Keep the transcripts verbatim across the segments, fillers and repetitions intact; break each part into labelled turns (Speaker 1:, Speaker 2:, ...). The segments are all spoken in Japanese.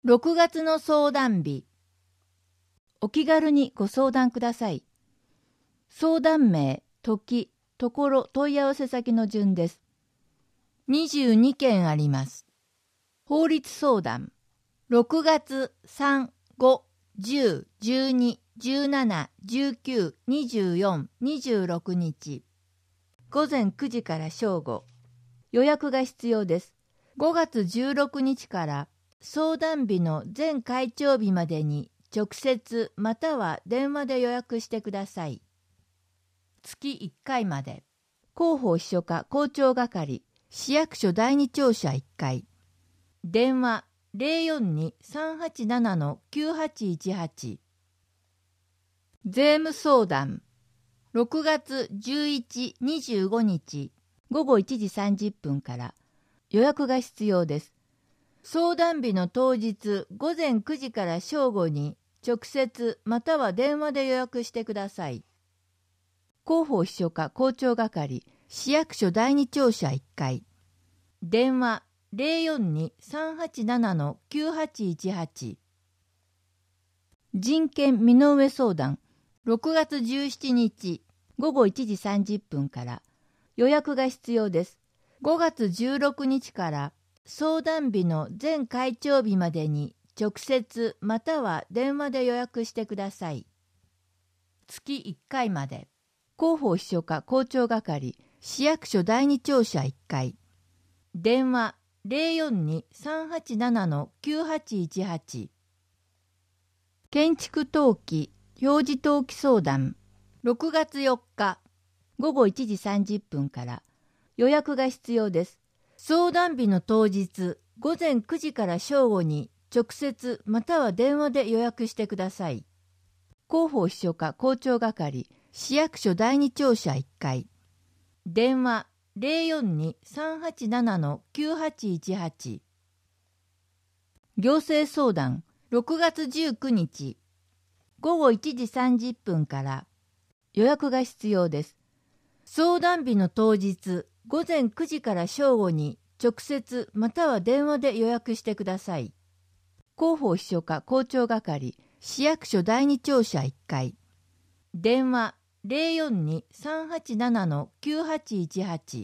Speaker 1: ろくがつの相談日。お気軽にご相談ください。相談名、時、ところ、問い合わせ先の順です。にじゅうにけんあります。法律相談。ろくがつさん、ご、じゅう、じゅうに、じゅうなな、じゅうきゅう、にじゅうよん、にじゅうろくにち。ごぜんくじから正午。予約が必要です。ごがつじゅうろくにちから相談日の前開帳日までに直接または電話で予約してください。月いっかいまで。広報秘書課校長係、市役所だいに庁舎いっかい。電話 ゼロよんに さんはちなな きゅうはちいちはち。税務相談。ろくがつじゅういち、にじゅうごにちごごいちじさんじゅっぷんから予約が必要です。相談日の当日ごぜんくじから正午に直接または電話で予約してください。広報秘書課校長係、市役所だいに庁舎いっかい。電話 ゼロよんに さんはちなな きゅうはちいちはち。人権身の上相談。ろくがつじゅうしちにちごごいちじさんじゅっぷんから予約が必要です。ごがつじゅうろくにちから相談日の前開帳日までに直接または電話で予約してください。月いっかいまで。広報秘書課校長係、市役所だいに庁舎いっかい。電話 ゼロよんに さんはちなな きゅうはちいちはち。建築登記、表示登記相談。ろくがつよっかごごいちじさんじゅっぷんから予約が必要です。相談日の当日ごぜんくじから正午に直接または電話で予約してください。広報秘書課校長係、市役所だいに庁舎いっかい。電話 ゼロよんに さんはちなな きゅうはちいちはち。行政相談。ろくがつじゅうくにちごごいちじさんじゅっぷんから予約が必要です。相談日の当日ごぜんくじから正午に直接または電話で予約してください。広報秘書課校長係、市役所だいに庁舎いっかい。電話 ゼロよんに さんはちなな きゅうはちいちはち。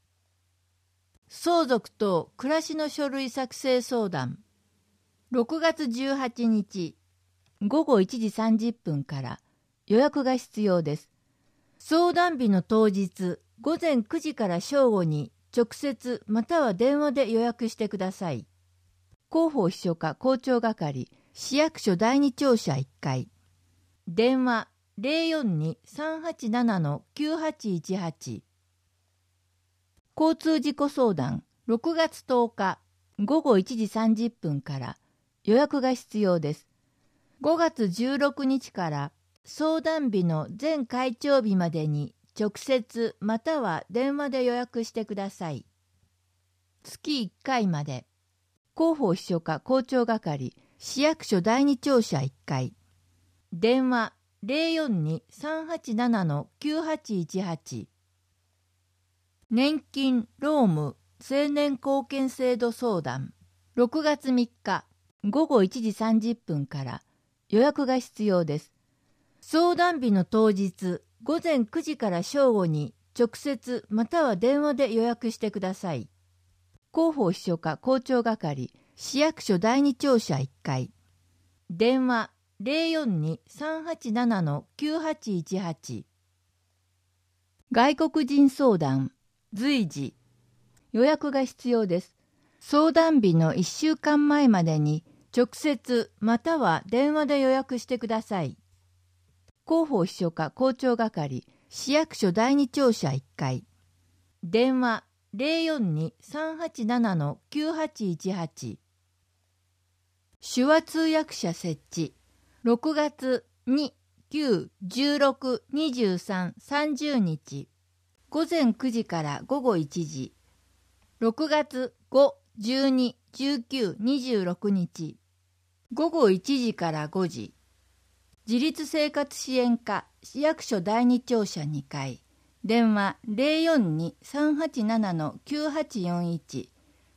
Speaker 1: 相続等暮らしの書類作成相談。ろくがつじゅうはちにちごごいちじさんじゅっぷんから予約が必要です。相談日の当日ごぜんくじから正午に直接または電話で予約してください。広報秘書課校長係、市役所だいに庁舎いっかい。電話 ゼロよんに さんはちなな きゅうはちいちはち。交通事故相談。ろくがつとおかごごいちじさんじゅっぷんから予約が必要です。ごがつじゅうろくにちから相談日の前開帳日までに直接または電話で予約してください。月いっかいまで。広報秘書課校長係、市役所だいに庁舎いっかい。電話 ゼロよんに さんはちなな きゅうはちいちはち。年金、労務、青年貢献制度相談。ろくがつみっかごごいちじさんじゅっぷんから予約が必要です。相談日の当日ごぜんくじから正午に直接または電話で予約してください。広報秘書課校長係、市役所だいに庁舎いっかい。電話 ゼロよんに さんはちなな きゅうはちいちはち。外国人相談。随時。予約が必要です。相談日のいっしゅうかんまえまでに直接または電話で予約してください。広報秘書課校長係、市役所だいに庁舎いっかい。電話 ゼロよんに さんはちなな きゅうはちいちはち。手話通訳者設置。ろくがつに、く、じゅうろく、にじゅうさん、さんじゅうにちごぜんくじからごごいちじ。ろくがつご、じゅうに、じゅうく、にじゅうろくにちごごいちじからごじ。自立生活支援課市役所だいに庁舎にかい。電話 ゼロよんに さんはちなな きゅうはちよんいち。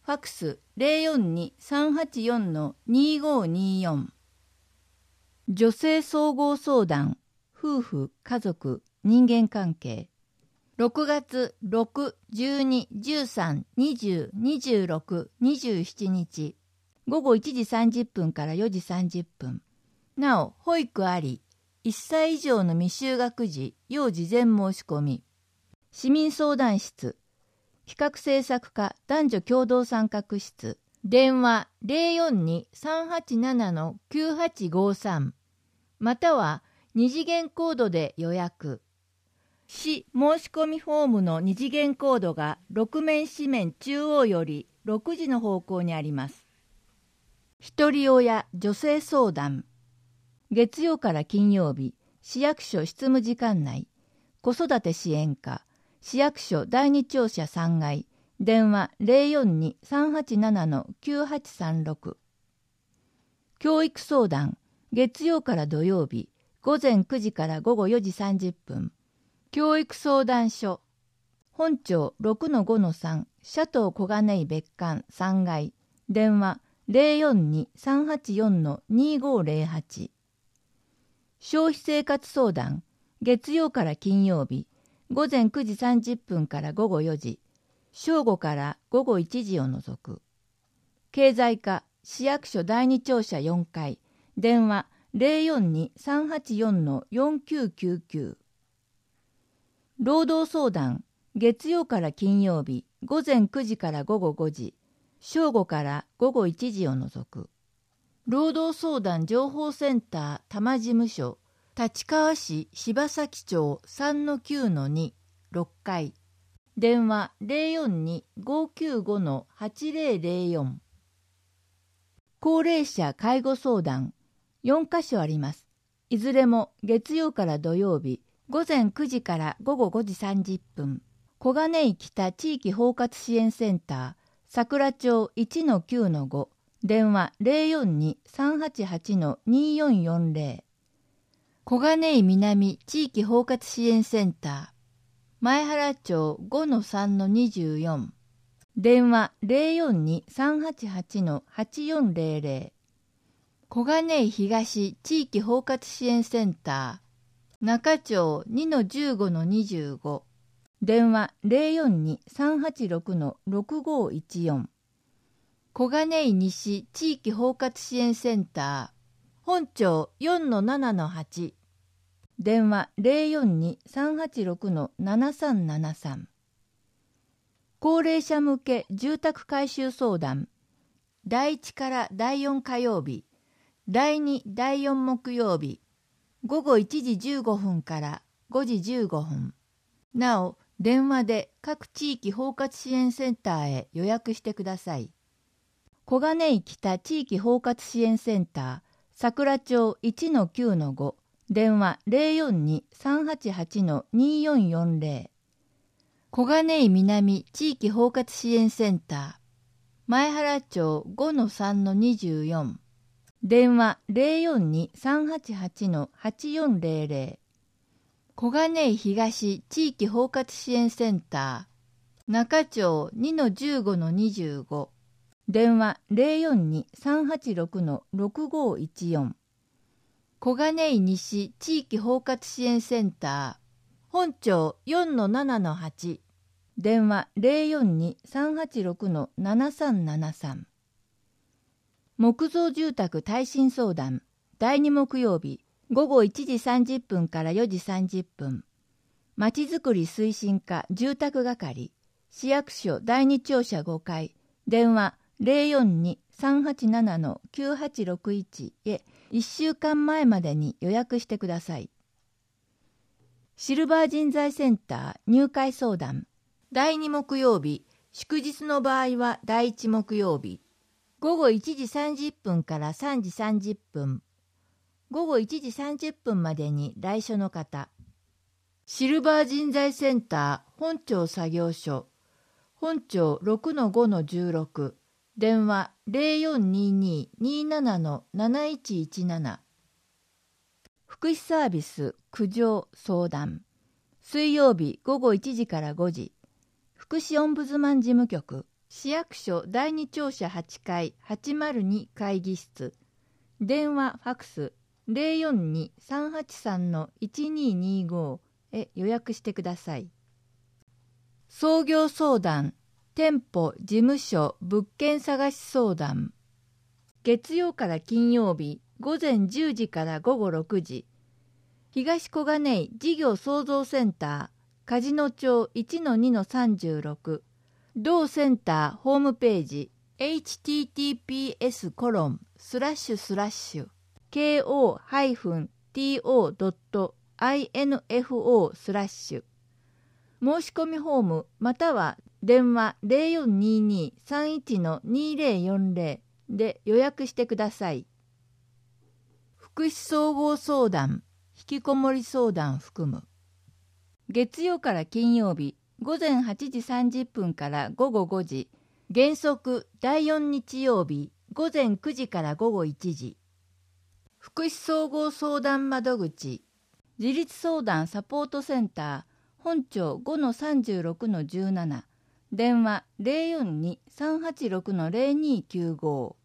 Speaker 1: ファクス ゼロよんに さんはちよん にごによん。女性総合相談、夫婦、家族、人間関係。ろくがつろく、じゅうに、じゅうさん、にじゅう、にじゅうろく、にじゅうしちにち、ごごいちじさんじゅっぷんからよじさんじゅっぷん。なお、保育あり、いっさい以上の未就学児、要事前申し込み。市民相談室、企画政策課男女共同参画室、電話 ゼロよんに さんはちなな きゅうはちごさん、または二次元コードで予約。市申し込みフォームの二次元コードがろく面四面中央よりろくじの方向にあります。ひとり親女性相談。月曜から金曜日、市役所執務時間内、子育て支援課、市役所だいに庁舎さんがい、電話 ゼロよんに さんはちなな きゅうはちさんろく。教育相談、月曜から土曜日、ごぜんくじからごごよじさんじゅっぷん。教育相談所、本庁 ろくのごのさん、シャトー小金井別館さんがい、電話 ゼロよんに さんはちよん にごゼロはち。消費生活相談、月曜から金曜日、ごぜんくじさんじゅっぷんからごごよじ、正午からごごいちじを除く。経済課、市役所だいに庁舎よんかい、電話 ゼロよんに さんはちよん よんきゅうきゅうきゅう。労働相談、月曜から金曜日、ごぜんくじからごごごじ、正午からごごいちじを除く。労働相談情報センター多摩事務所、立川市柴崎町 さんのきゅうのに、ろっかい、電話 ゼロよんに ごきゅうご はちゼロゼロよん。高齢者介護相談、よんかしょあります。いずれも月曜から土曜日、ごぜんくじからごごごじさんじゅっぷん。小金井北地域包括支援センター、桜町 いちのきゅうのご、電話 ゼロよんに さんはちはち によんよんゼロ。小金井南地域包括支援センター、前原町 ごのさんのにじゅうよん、電話 ゼロよんに さんはちはち はちよんゼロゼロ。小金井東地域包括支援センター、中町 にのじゅうごのにじゅうご、電話 ゼロよんに さんはちろく ろくごいちよん。小金井西地域包括支援センター、本町 よんのななのはち、電話 ゼロよんに さんはちろく ななさんななさん。高齢者向け住宅改修相談、だいいちからだいよん火曜日、だいに、だいよん木曜日、ごごいちじじゅうごふんからごじじゅうごふん。なお、電話で各地域包括支援センターへ予約してください。小金井北地域包括支援センター、桜町 いちのきゅうのご、電話 ゼロよんに さんはちはち によんよんゼロ。小金井南地域包括支援センター、前原町 ごのさんのにじゅうよん、電話 ゼロよんに さんはちはち はちよんゼロゼロ。小金井東地域包括支援センター、中町 にのじゅうごのにじゅうご、電話 ゼロよんに さんはちろく ろくごいちよん。小金井西地域包括支援センター、本町 よんのななのはち、電話 ゼロよんに さんはちろく ななさんななさん。木造住宅耐震相談、だいに木曜日、ごごいちじさんじゅっぷんからよじさんじゅっぷん。まちづくり推進課住宅係、市役所だいに庁舎ごかい、電話ゼロよんに さんはちなな きゅうはちろくいち へいっしゅうかんまえまでに予約してください。シルバー人材センター入会相談、だいに木曜日、祝日の場合はだいいち木曜日、ごごいちじさんじゅっぷんからさんじさんじゅっぷん、ごごいちじさんじゅっぷんまでに来所の方。シルバー人材センター本庁作業所、本庁 ろくのごのじゅうろく、電話 ゼロよんにに にななのなないちいちなな。福祉サービス苦情相談、水曜日ごごいちじからごじ、福祉オンブズマン事務局、 市役所だいに庁舎はちかいはちまるに会議室。電話ファクス ゼロよんに さんはちさん いちにーにーご へ予約してください。創業相談、店舗、事務所、物件探し相談。月曜から金曜日、午前じゅうじから午後ろくじ。東小金井事業創造センター、梶野町 いちのにのさんじゅうろく。同センターホームページ、エイチティーティーピーエスコロンスラッシュスラッシュ ケーオーハイフンティーオードットアイエヌエフオー スラッシュ。申し込みフォームまたは電話 ゼロよんにーにーさんいちのにーぜろよんぜろ で予約してください。福祉総合相談、引きこもり相談含む。月曜から金曜日、午前はちじさんじゅっぷんから午後ごじ。原則だいよん日曜日、午前くじから午後いちじ。福祉総合相談窓口、自立相談サポートセンター、本町 ごのさんじゅうろくのじゅうなな。電話 ゼロよんに さんはちろくのゼロにーきゅうご。